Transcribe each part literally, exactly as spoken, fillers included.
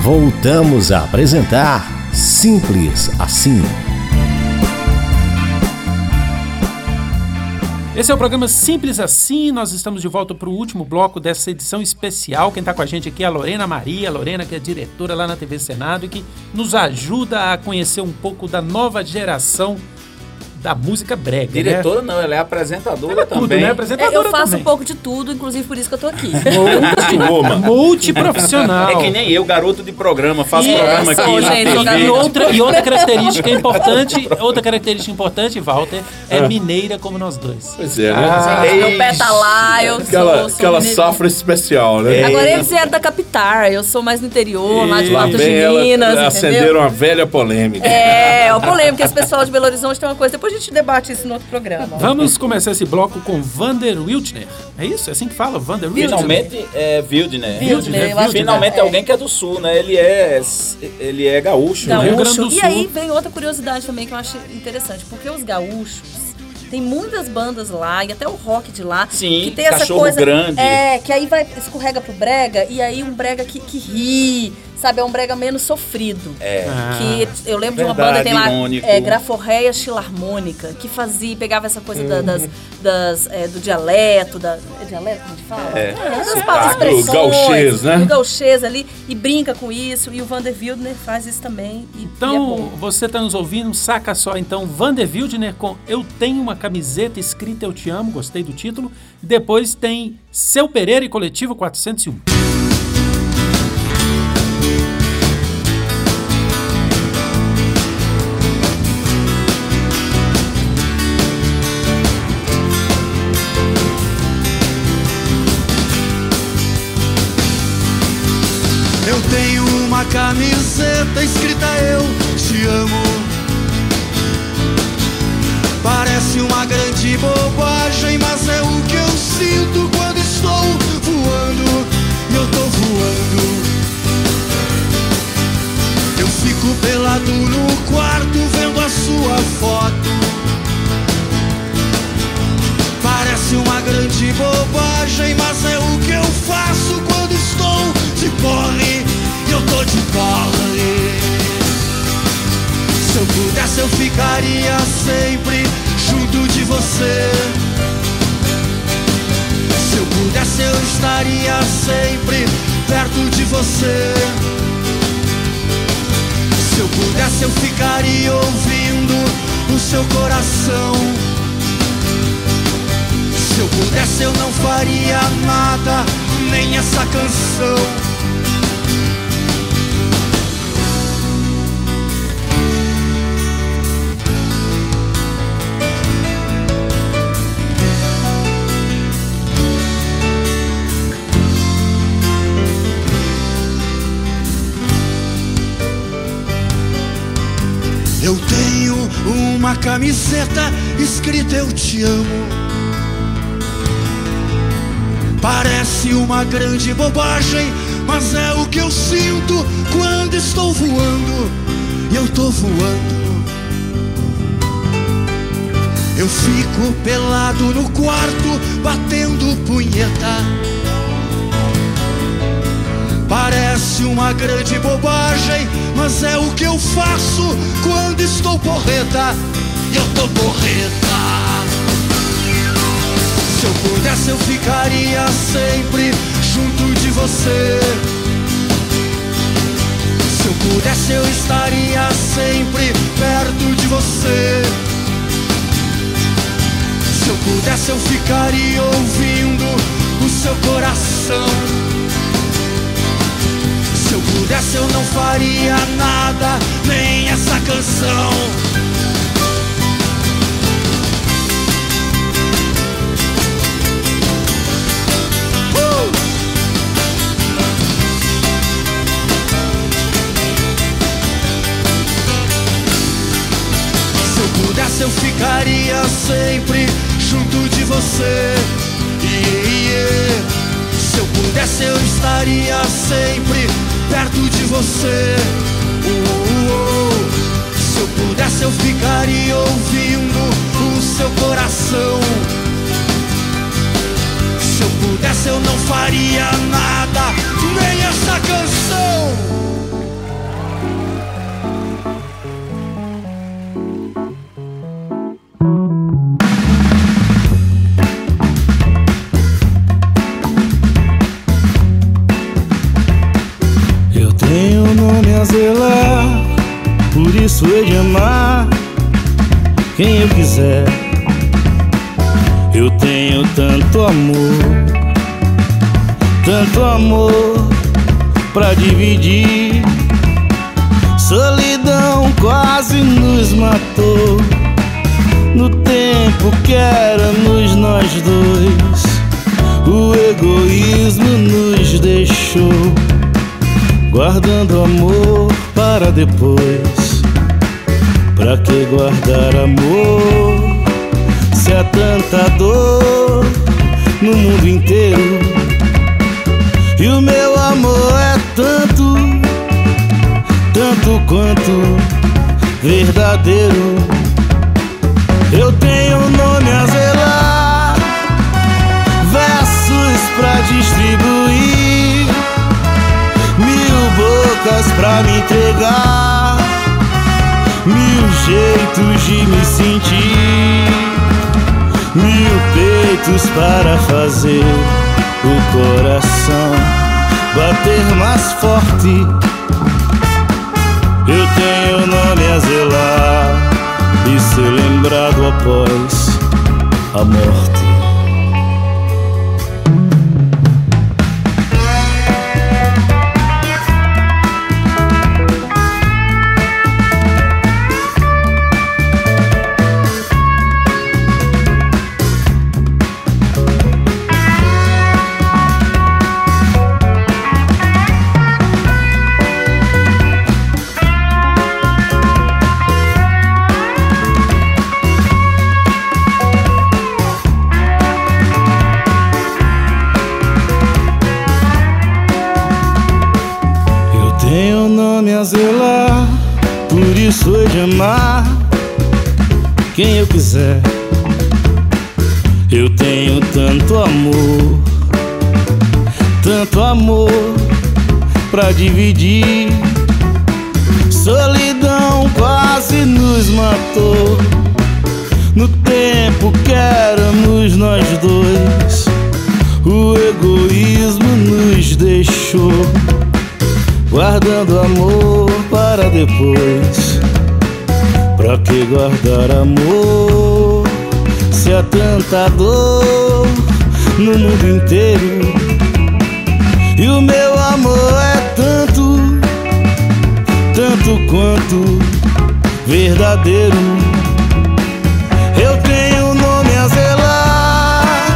Voltamos a apresentar Simples Assim. Esse é o programa Simples Assim. Nós estamos de volta para o último bloco dessa edição especial. Quem está com a gente aqui é a Lorena Maria. A Lorena, que é diretora lá na T V Senado e que nos ajuda a conhecer um pouco da nova geração da música brega. Diretora, né? Não, ela é apresentadora ela é também. Tudo, né? Apresentadora é, eu faço também. um pouco de tudo, inclusive por isso que eu tô aqui. Multi, multiprofissional. É que nem eu, garoto de programa, faço Isso, programa aqui gente, na T V. E outra, e outra característica importante, outra característica importante, Walter, é Ah. mineira como nós dois. Pois é, né? Ah, Gente, meu pé tá lá, eu Aquela, sou... sou aquela mineira. safra especial, né? Agora eles vieram da capital, eu sou mais no interior, lá de Lá Patos de vem ela, Minas, acenderam entendeu? uma velha polêmica. É, é o polêmico, esse pessoal de Belo Horizonte tem uma coisa, depois a gente debate isso no outro programa. Vamos começar esse bloco com Vander Wildner. É isso? É assim que fala? Vander Wildner? Finalmente é Wildner. Wildner, eu acho que Finalmente é. alguém que é do sul, né? Ele é, ele é gaúcho. Gaúcho. né? Rio Grande do E Sul. aí vem outra curiosidade também que eu acho interessante, porque os gaúchos tem muitas bandas lá, e até o rock de lá, Sim, que tem essa Cachorro coisa. Grande. É, que aí vai, escorrega pro brega, e aí um brega que, que ri, sabe? É um brega menos sofrido. É. Ah. Que eu lembro de uma Verdade, banda, tem lá, irônico. é, Graforreia Filarmônica, que fazia, pegava essa coisa da- das, das, é, do dialeto, da, é dialeto que a gente fala? É. das Sotaque. palavras, expressões, Do gauchês, né? do gauchês ali, e brinca com isso, e o Vander Wildner faz isso também, e, e é Então, bom. você está nos ouvindo, saca só então, Vander Wildner com Eu Tenho Uma Camiseta Escrita Eu Te Amo, gostei do título. Depois tem Seu Pereira e Coletivo quatrocentos e um. Eu tenho uma camiseta escrita Eu Te Amo. Parece uma grande bobagem, mas é o que eu sinto quando estou voando. E eu tô voando. Eu fico pelado no quarto vendo a sua foto. Parece uma grande bobagem, mas é o que eu faço quando estou de porre. E eu tô de porre. Se eu pudesse eu ficaria sempre junto de você. Se eu pudesse eu estaria sempre perto de você. Se eu pudesse eu ficaria ouvindo o seu coração. Se eu pudesse eu não faria nada, nem essa canção. Eu tenho uma camiseta escrita Eu Te Amo. Parece uma grande bobagem, mas é o que eu sinto quando estou voando. E eu tô voando. Eu fico pelado no quarto, batendo punheta. Parece uma grande bobagem, mas é o que eu faço quando estou porreta. E eu tô porreta. Se eu pudesse eu ficaria sempre junto de você. Se eu pudesse eu estaria sempre perto de você. Se eu pudesse eu ficaria ouvindo o seu coração. Se eu pudesse eu não faria nada, nem essa canção. Eu ficaria sempre junto de você. Yeah, yeah. Se eu pudesse eu estaria sempre perto de você. Uh, uh, uh. Se eu pudesse eu ficaria ouvindo o seu coração. Se eu pudesse eu não faria nada, nem essa canção. tenho um nome a zelar, por isso hei de amar quem eu quiser. Eu tenho tanto amor, tanto amor pra dividir. Solidão quase nos matou no tempo que éramos nós dois. O egoísmo nos deixou, guardando amor para depois. Pra que guardar amor se há tanta dor no mundo inteiro? E o meu amor é tanto, tanto quanto verdadeiro. Eu tenho um nome a zelar, versos pra distribuir, mil bocas pra me entregar, mil jeitos de me sentir, mil peitos para fazer o coração bater mais forte. Eu tenho nome a zelar e ser lembrado após a morte. Zelar, por isso hei de amar quem eu quiser. Eu tenho tanto amor, tanto amor pra dividir. Solidão quase nos matou no tempo que éramos nós dois. O egoísmo nos deixou, guardando amor para depois. Pra que guardar amor se há tanta dor no mundo inteiro? E o meu amor é tanto, tanto quanto verdadeiro. Eu tenho um nome a zelar,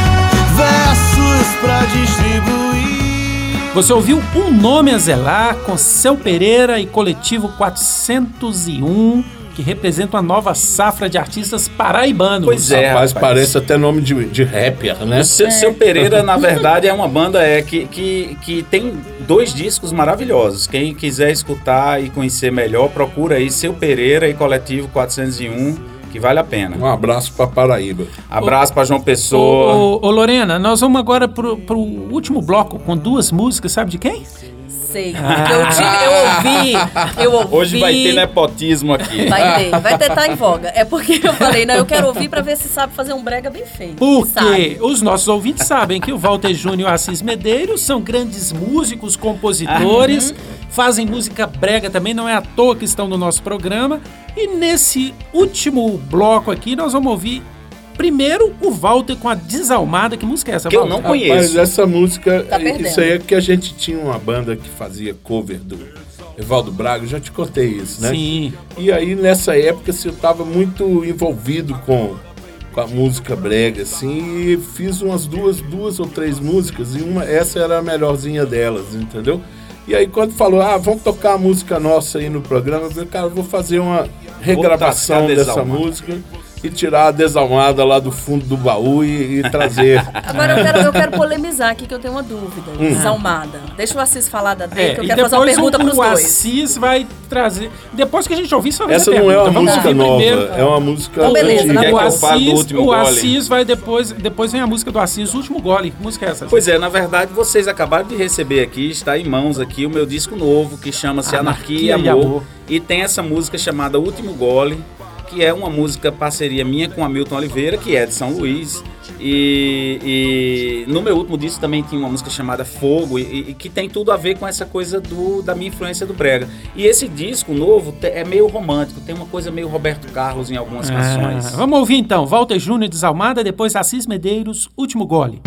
versos pra distribuir. Você ouviu Um Nome a Zelar com Seu Pereira e Coletivo quatrocentos e um, que representa uma nova safra de artistas paraibanos. Pois é, rapaz, rapaz. parece até nome de, de rapper, né? O Seu, Seu Pereira, na verdade, é uma banda é, que, que, que tem dois discos maravilhosos. Quem quiser escutar e conhecer melhor, procura aí Seu Pereira e Coletivo quatrocentos e um, que vale a pena. Um abraço pra Paraíba. Abraço pra João Pessoa. Ô, ô, ô Lorena, nós vamos agora pro, pro último bloco com duas músicas, sabe de quem? Sei, porque eu, tive, eu ouvi, eu ouvi... Hoje vai ter nepotismo aqui. Vai ter, vai ter, tá em voga. É porque eu falei, não, eu quero ouvir pra ver se sabe fazer um brega bem feito. Porque sabe. os nossos ouvintes sabem que o Walter Júnior e o Assis Medeiros são grandes músicos, compositores, uhum. fazem música brega também, não é à toa que estão no nosso programa. E nesse último bloco aqui, nós vamos ouvir primeiro o Walter com a Desalmada. Que música é essa, que Walter? eu não conheço. Mas essa música, tá isso aí é que a gente tinha uma banda que fazia cover do Evaldo Braga, eu já te contei isso, né? Sim. E aí nessa época assim, eu estava muito envolvido com, com a música brega, assim, e fiz umas duas, duas ou três músicas, e uma, essa era a melhorzinha delas, entendeu? E aí quando falou, ah, vamos tocar a música nossa aí no programa, eu falei, cara, eu vou fazer uma regravação dessa música e tirar a Desalmada lá do fundo do baú e, e trazer. Agora eu quero, eu quero polemizar aqui, que eu tenho uma dúvida. Hum. Desalmada. Deixa o Assis falar da dele, é, que eu quero fazer uma pergunta o, pros o dois. O Assis vai trazer... Depois que a gente ouvir, só vai Essa fazer não pergunta. é uma Vamos música nova, primeiro. é uma música... Então, beleza, na o boa. Assis, do o gole. Assis vai depois... Depois vem a música do Assis, o último gole. Que música é essa? Pois é, na verdade, vocês acabaram de receber aqui, está em mãos aqui, o meu disco novo, que chama-se Anarquia, Anarquia e Amor. E Amor. E tem essa música chamada Último Gole, que é uma música parceria minha com Hamilton Oliveira, que é de São Luís. E, e no meu último disco também tinha uma música chamada Fogo, e, e que tem tudo a ver com essa coisa do, da minha influência do brega. E esse disco novo te, é meio romântico, tem uma coisa meio Roberto Carlos em algumas Ah, canções. vamos ouvir então, Walter Júnior Desalmada, depois Assis Medeiros, Último Gole.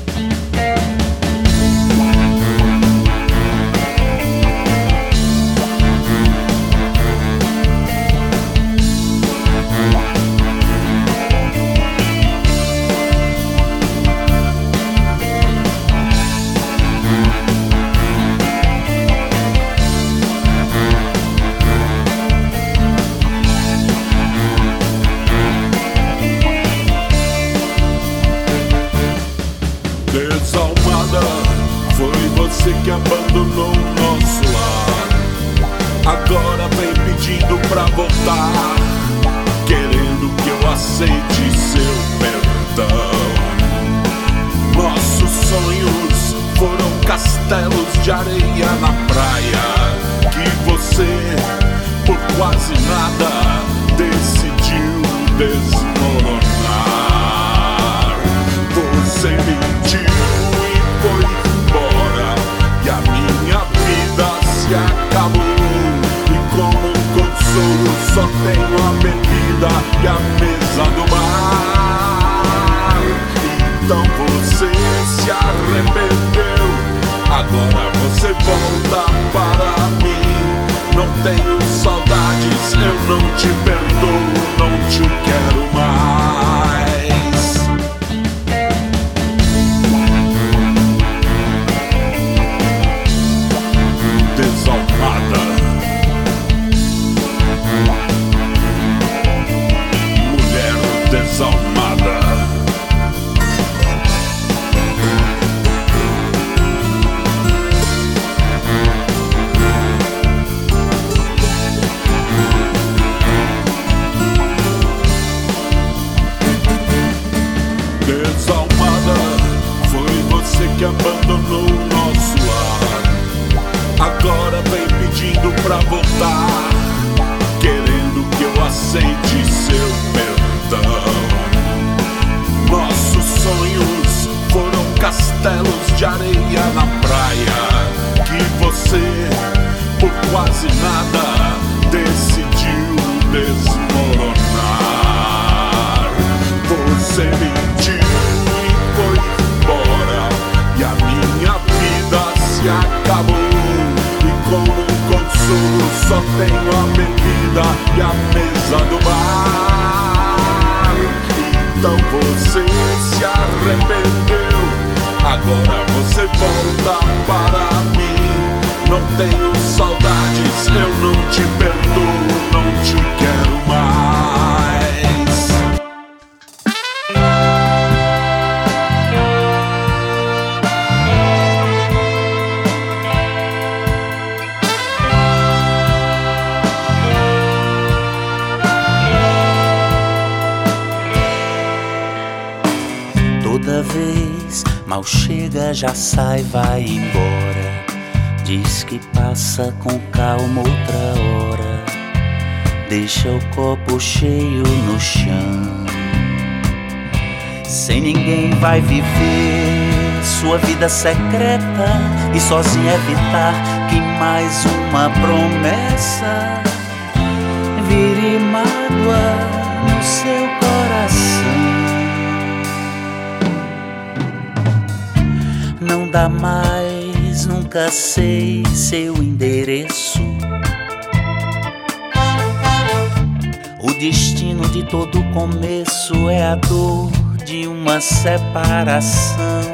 Desalmada, foi você que abandonou o nosso lar. Agora vem pedindo pra voltar, querendo que eu aceite seu perdão. Nossos sonhos foram castelos de areia na praia, que você, por quase nada, decidiu desmoronar. Você mentiu e foi embora, e a minha vida se acabou. E como consolo só tenho a bebida e a mesa do bar. Então você se arrependeu, agora você volta para mim. Não tenho saudades, eu não te perdoo, não te quero mais. Desalmada, mulher desalmada. Desalmada, foi você que abandonou o nosso lar. Agora vem pedindo pra voltar, querendo que eu aceite seu perdão. Nossos sonhos foram castelos de areia na praia, que você, por quase nada, decidiu desmoronar. Você mentiu e foi embora, e a minha vida se acabou. Como consolo só tenho a bebida e a mesa do bar. Então você se arrependeu, agora você volta para mim. Não tenho saudades, eu não te perdoo, não te quero mais. Toda vez mal chega, já sai, vai embora. Diz que passa com calma outra hora. Deixa o copo cheio no chão. Sem ninguém vai viver sua vida secreta e sozinha evitar que mais uma promessa vire mágoa no seu coração. Não dá mais, nunca sei seu endereço. O destino de todo começo é a dor de uma separação.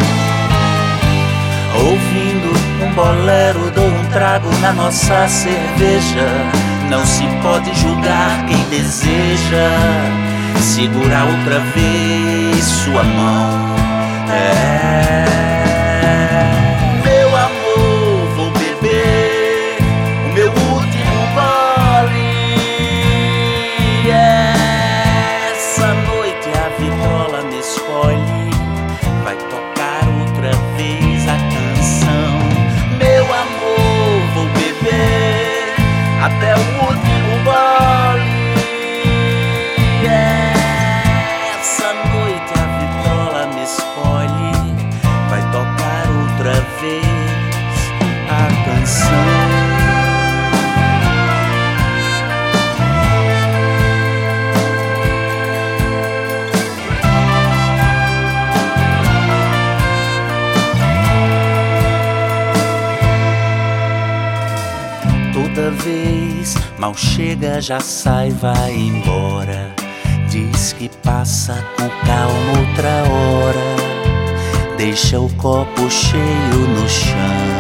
Ouvindo um bolero, dou um trago na nossa cerveja. Não se pode julgar quem deseja segurar outra vez sua mão. É. Até o último gole. Essa noite a vitória canção. Toda vez mal chega, já sai, vai embora. Diz que passa com calma outra hora. Deixa o copo cheio no chão.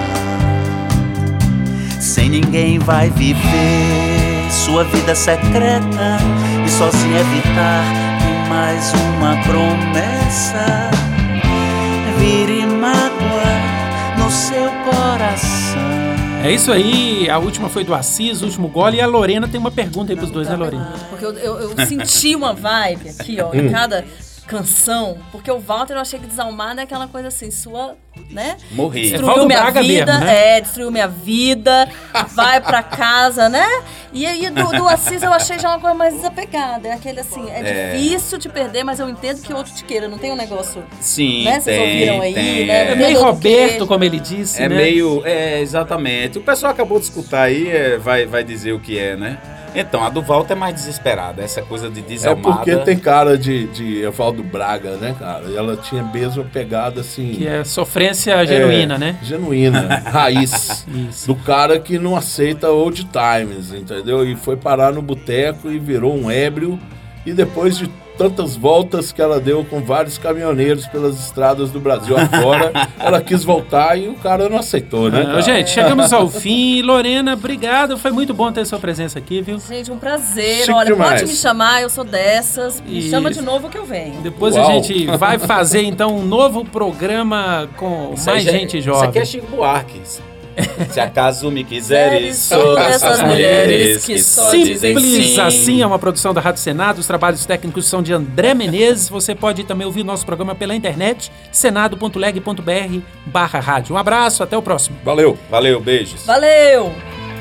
Sem ninguém vai viver sua vida secreta e sozinho evitar que mais uma promessa vire mágoa no seu coração. É isso aí, a última foi do Assis, o último gole, e a Lorena tem uma pergunta aí pros dois, né, Lorena? Porque eu, eu, eu senti uma vibe aqui, ó, em cada canção, porque o Walter eu achei que Desalmada é aquela coisa assim, sua, né? Morri. Destruiu É minha Braga vida, mesmo, né? é, destruiu minha vida, vai pra casa, né? E aí do, do Assis eu achei já uma coisa mais desapegada, é aquele assim, é, É. difícil te perder, mas eu entendo que outro te queira, não tem um negócio, Sim, né? Vocês tem, ouviram aí, tem, né? É é. meio Todo Roberto, queijo. como ele disse, É né? meio. É, exatamente. O pessoal acabou de escutar aí, é, vai, vai dizer o que é, né? Então, a do Walter é mais desesperada. Essa coisa de É desalmada. porque tem cara de, de Evaldo Braga, né, cara? E ela tinha mesmo pegada assim. Que é sofrência genuína, é, né? Genuína, raiz. Isso. Do cara que não aceita old times, entendeu? E foi parar no boteco e virou um ébrio. E depois de tantas voltas que ela deu com vários caminhoneiros pelas estradas do Brasil afora, ela quis voltar e o cara não aceitou, né? Ah, cara? gente, chegamos ao fim. Lorena, obrigado. Foi muito bom ter sua presença aqui, viu? Gente, um prazer. Chique Olha, demais. pode me chamar, eu sou dessas. Me Isso. chama de novo que eu venho. Depois Uau. a gente vai fazer, então, um novo programa com Isso aí mais já- gente Isso jovem. aqui é Chico Buarque. Se acaso me quiseres, Sou sou dessas dessas mulheres que só dizem Simples sim. assim é uma produção da Rádio Senado. Os trabalhos técnicos são de André Menezes. Você pode também ouvir nosso programa pela internet, senado ponto leg ponto br barra rádio. Um abraço, até o próximo. Valeu. Valeu, beijos. Valeu!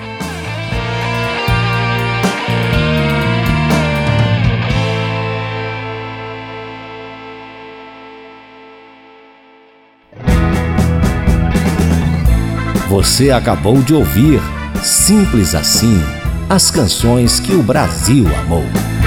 Você acabou de ouvir Simples Assim, as canções que o Brasil amou.